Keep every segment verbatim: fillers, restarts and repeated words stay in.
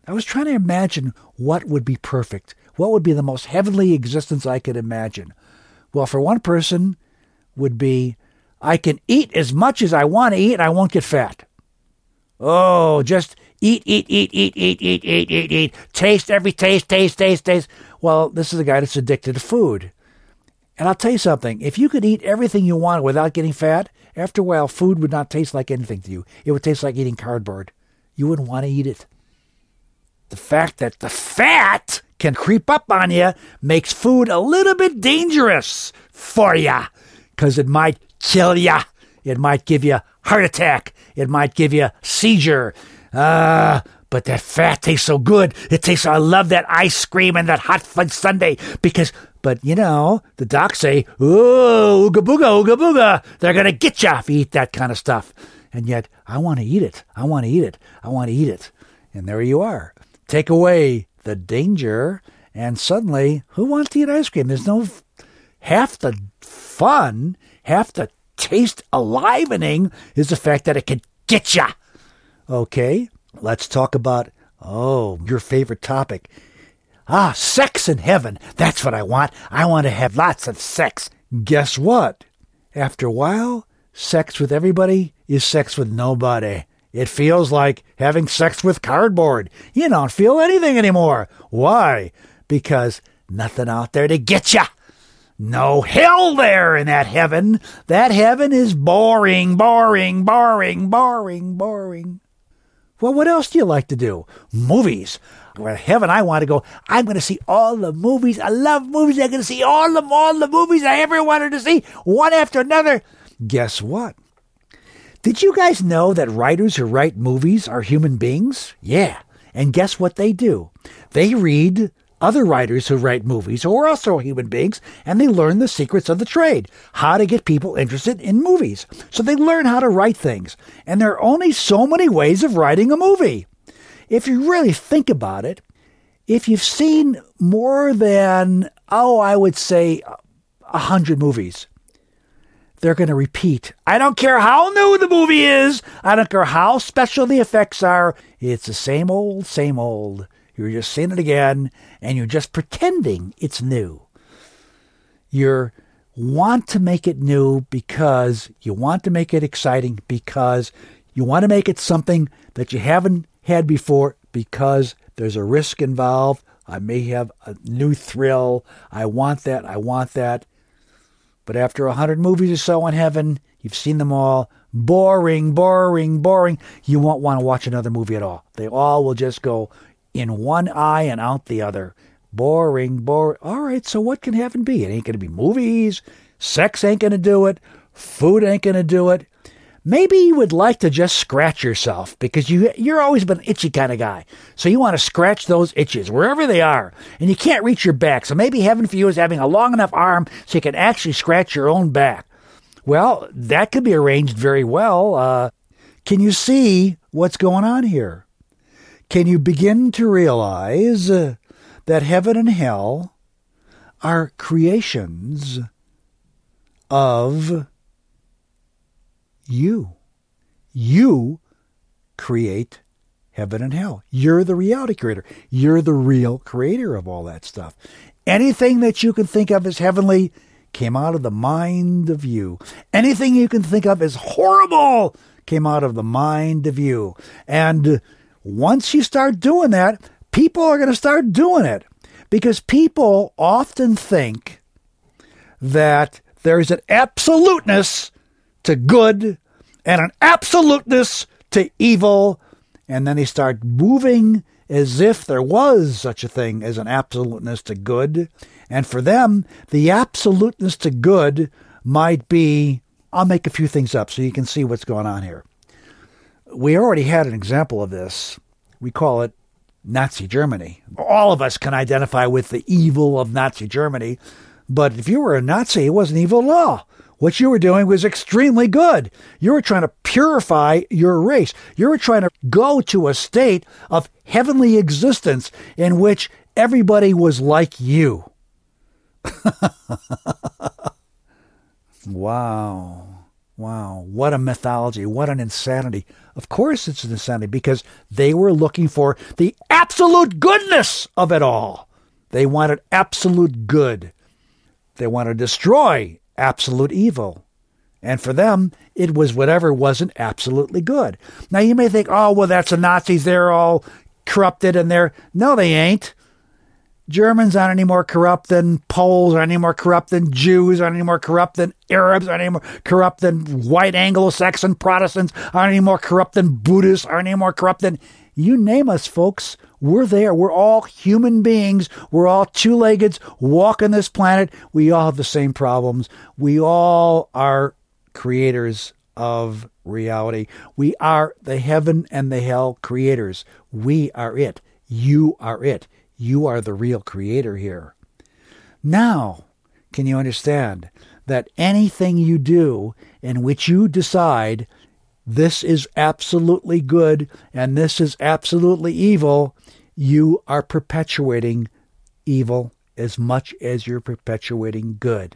I was trying to imagine what would be perfect. What would be the most heavenly existence I could imagine? Well, for one person would be, I can eat as much as I want to eat and I won't get fat. Oh, just eat, eat, eat, eat, eat, eat, eat, eat, eat. Taste every taste, taste, taste, taste. Well, this is a guy that's addicted to food. And I'll tell you something. If you could eat everything you wanted without getting fat, after a while, food would not taste like anything to you. It would taste like eating cardboard. You wouldn't want to eat it. The fact that the fat can creep up on you makes food a little bit dangerous for you, because it might kill you. It might give you a heart attack. It might give you a seizure. Uh, but that fat tastes so good. It tastes, I love that ice cream and that hot fudge sundae because, but you know, the docs say, ooh, ooga booga, ooga booga. They're going to get you if you eat that kind of stuff. And yet, I want to eat it. I want to eat it. I want to eat it. And there you are. Take away the danger, and suddenly, who wants to eat ice cream? There's no, half the fun, half the taste alivening is the fact that it can get you. Okay, let's talk about, oh, your favorite topic. Ah, sex in heaven. That's what I want. I want to have lots of sex. Guess what? After a while, sex with everybody is sex with nobody. It feels like having sex with cardboard. You don't feel anything anymore. Why? Because nothing out there to get you. No hell there in that heaven. That heaven is boring, boring, boring, boring, boring. Well, what else do you like to do? Movies. Where heaven I want to go, I'm going to see all the movies. I love movies. I'm going to see all the, all the movies I ever wanted to see, one after another. Guess what? Did you guys know that writers who write movies are human beings? Yeah. And guess what they do? They read other writers who write movies who are also human beings, and they learn the secrets of the trade, how to get people interested in movies. So they learn how to write things. And there are only so many ways of writing a movie. If you really think about it, if you've seen more than, oh, I would say a hundred movies, they're going to repeat. I don't care how new the movie is. I don't care how special the effects are. It's the same old, same old. You're just seeing it again, and you're just pretending it's new. You want to make it new because you want to make it exciting, because you want to make it something that you haven't had before, because there's a risk involved. I may have a new thrill. I want that. I want that. But after a hundred movies or so in heaven, you've seen them all. Boring, boring, boring. You won't want to watch another movie at all. They all will just go in one eye and out the other. Boring, boring. All right, so what can heaven be? It ain't going to be movies. Sex ain't going to do it. Food ain't going to do it. Maybe you would like to just scratch yourself because you, you're always been an itchy kind of guy. So you want to scratch those itches wherever they are. And you can't reach your back. So maybe heaven for you is having a long enough arm so you can actually scratch your own back. Well, that could be arranged very well. Uh, can you see what's going on here? Can you begin to realize uh, that heaven and hell are creations of you? You create heaven and hell. You're the reality creator. You're the real creator of all that stuff. Anything that you can think of as heavenly came out of the mind of you. Anything you can think of as horrible came out of the mind of you. And once you start doing that, people are going to start doing it. Because people often think that there's an absoluteness to good and an absoluteness to evil, and then they start moving as if there was such a thing as an absoluteness to good. And for them, the absoluteness to good might be, I'll make a few things up so you can see what's going on here. We already had an example of this. We call it Nazi Germany. All of us can identify with the evil of Nazi Germany, but if you were a Nazi, it wasn't evil at all. What you were doing was extremely good. You were trying to purify your race. You were trying to go to a state of heavenly existence in which everybody was like you. Wow. Wow, what a mythology, what an insanity. Of course it's an insanity because they were looking for the absolute goodness of it all. They wanted absolute good. They wanted to destroy absolute evil. And for them, it was whatever wasn't absolutely good. Now you may think, oh, well, that's the Nazis. They're all corrupted and they're... No, they ain't. Germans aren't any more corrupt than Poles, aren't any more corrupt than Jews, aren't any more corrupt than Arabs, aren't any more corrupt than white Anglo-Saxon Protestants, aren't any more corrupt than Buddhists, aren't any more corrupt than... You name us, folks. We're there. We're all human beings. We're all two-leggeds walking this planet. We all have the same problems. We all are creators of reality. We are the heaven and the hell creators. We are it. You are it. You are the real creator here. Now, can you understand that anything you do in which you decide this is absolutely good and this is absolutely evil, you are perpetuating evil as much as you're perpetuating good.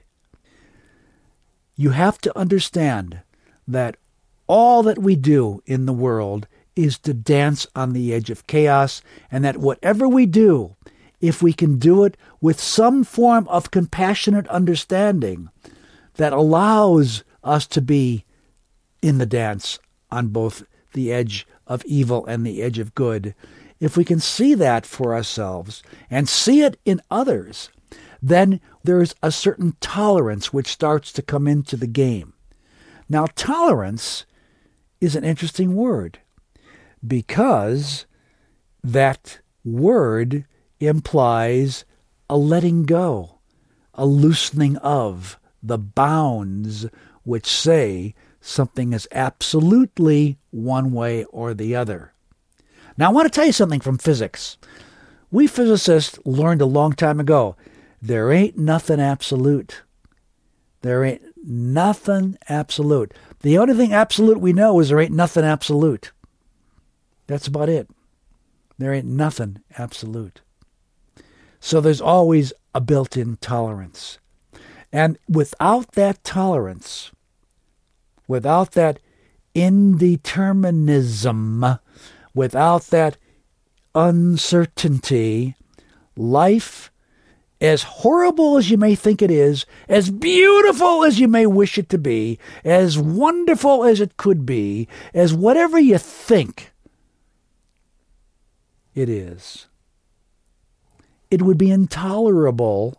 You have to understand that all that we do in the world is to dance on the edge of chaos, and that whatever we do, if we can do it with some form of compassionate understanding that allows us to be in the dance on both the edge of evil and the edge of good, if we can see that for ourselves and see it in others, then there's a certain tolerance which starts to come into the game. Now, tolerance is an interesting word, because that word implies a letting go, a loosening of the bounds which say something is absolutely one way or the other. Now, I want to tell you something from physics. We physicists learned a long time ago, there ain't nothing absolute. There ain't nothing absolute. The only thing absolute we know is there ain't nothing absolute. That's about it. There ain't nothing absolute. So there's always a built-in tolerance. And without that tolerance, without that indeterminism, without that uncertainty, life, as horrible as you may think it is, as beautiful as you may wish it to be, as wonderful as it could be, as whatever you think it is, it would be intolerable,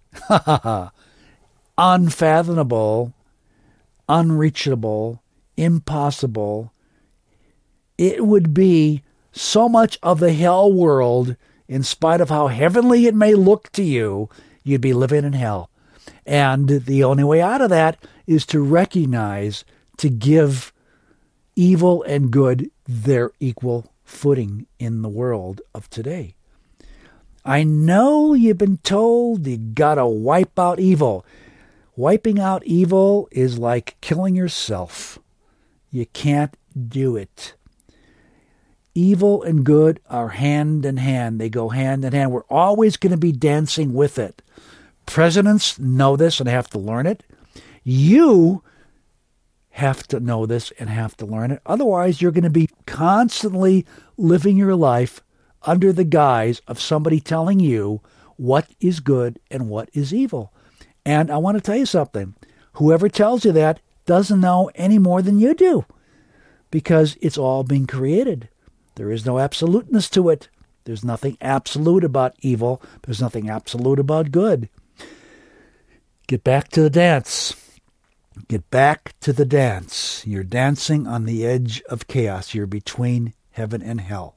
unfathomable, unreachable, impossible. It would be so much of the hell world, in spite of how heavenly it may look to you, you'd be living in hell. And the only way out of that is to recognize, to give evil and good their equal footing in the world of today. I know you've been told you gotta wipe out evil. Wiping out evil is like killing yourself. You can't do it. Evil and good are hand in hand. They go hand in hand. We're always going to be dancing with it. Presidents know this and have to learn it. You have to know this and have to learn it. Otherwise, you're going to be constantly living your life under the guise of somebody telling you what is good and what is evil. And I want to tell you something. Whoever tells you that doesn't know any more than you do, because it's all been created. There is no absoluteness to it. There's nothing absolute about evil. There's nothing absolute about good. Get back to the dance. Get back to the dance. You're dancing on the edge of chaos. You're between heaven and hell.